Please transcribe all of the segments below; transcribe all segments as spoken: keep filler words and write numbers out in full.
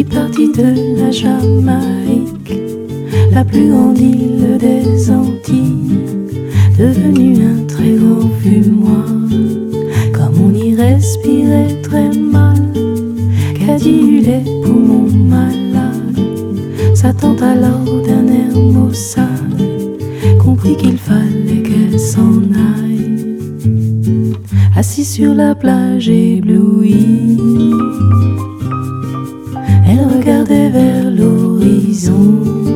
qui partit de la Jamaïque, la plus grande île des Antilles, devenue un très grand fumoir. Comme on y respirait très mal, Caddy eut les poumons malades. Sa tante alors d'un air maussade comprit qu'il fallait qu'elle s'en aille. Assise sur la plage éblouie, elle regardait vers l'horizon,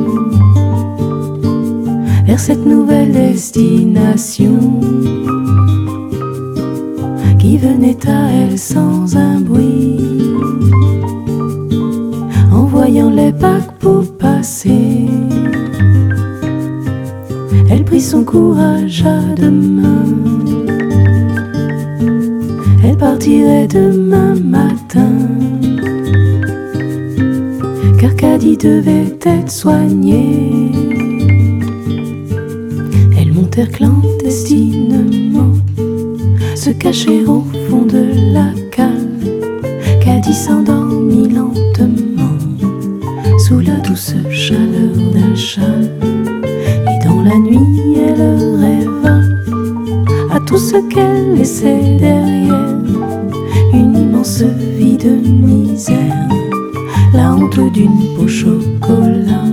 vers cette nouvelle destination qui venait à elle sans un bruit. En voyant les paquebots passer, elle prit son courage à deux mains. Elle partirait demain matin, car Caddy devait être soignée. Elles montèrent clandestinement, se cachèrent au fond de la cale. Caddy s'endormit lentement sous la douce chaleur d'un châle. Et dans la nuit elle rêva à tout ce qu'elle laissait derrière, une immense vie de misère, la honte d'une peau chocolat.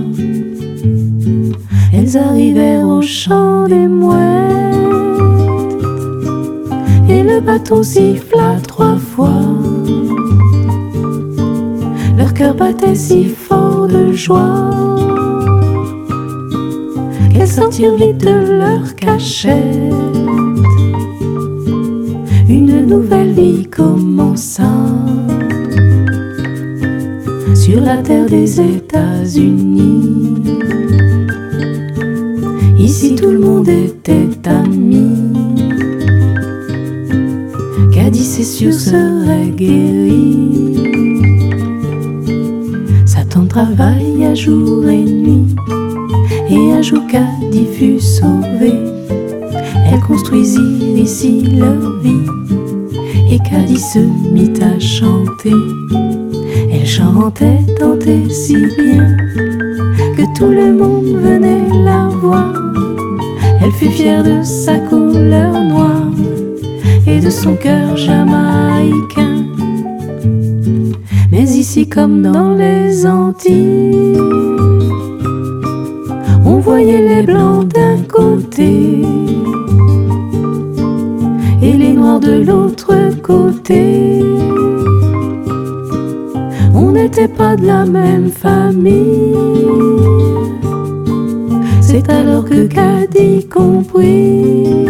Elles arrivèrent au champ des mouettes, et le bateau siffla trois fois. Leur cœur battait si fort de joie qu'elles sortirent vite de leur cachette. Une nouvelle vie commença sur la terre des États-Unis. Ici tout le monde était ami. Caddy c'est sûr serait guéri. Sa tante travailla jour et nuit, et un jour Caddy fut sauvée. Elle construisit ici leur vie, et Caddy se mit à chanter. Elle chantait tant et si bien que tout le monde venait la voir. Elle fut fière de sa couleur noire et de son cœur jamaïcain. Mais ici comme dans les Antilles, on voyait les blancs d'un côté et les noirs de l'autre côté. On n'était pas de la même famille. C'est alors que Caddy comprit,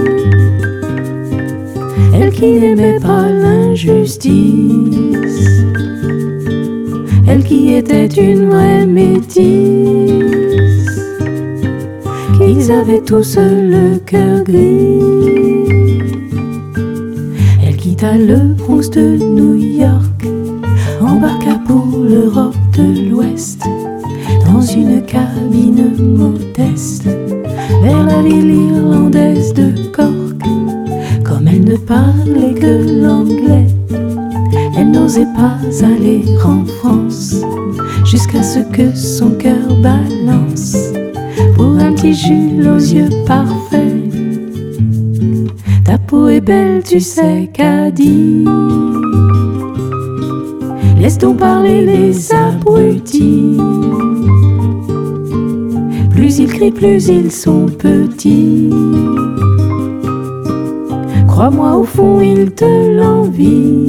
elle qui n'aimait pas l'injustice, elle qui était une vraie métisse, qu'ils avaient tous le cœur gris. Elle quitta le Bronx de New York, embarqua pour l'Europe de l'Ouest, dans une cabine modeste, vers la ville irlandaise de Cork. Comme elle ne parlait que l'anglais, elle n'osait pas aller en France, jusqu'à ce que son cœur balance pour un petit Jules aux yeux parfaits. Ta peau est belle, tu sais, Caddy. Laisse donc parler les abrutis. Plus ils crient, plus ils sont petits. Crois-moi, au fond, ils te l'envient.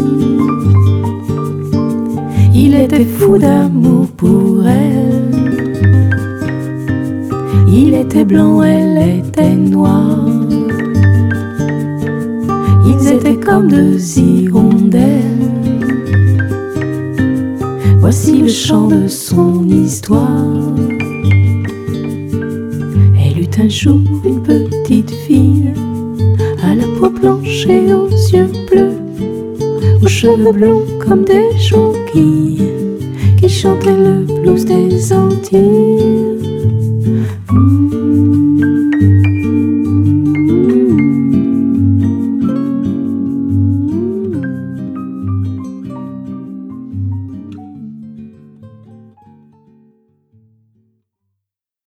Il était fou d'amour pour elle. Il était blanc, elle était noire. Ils étaient comme deux hirondelles. Voici le chant de son histoire. Elle eut un jour une petite fille, à la peau blanche et aux yeux bleus, aux cheveux blonds comme des jonquilles, qui chantait le blues des Antilles.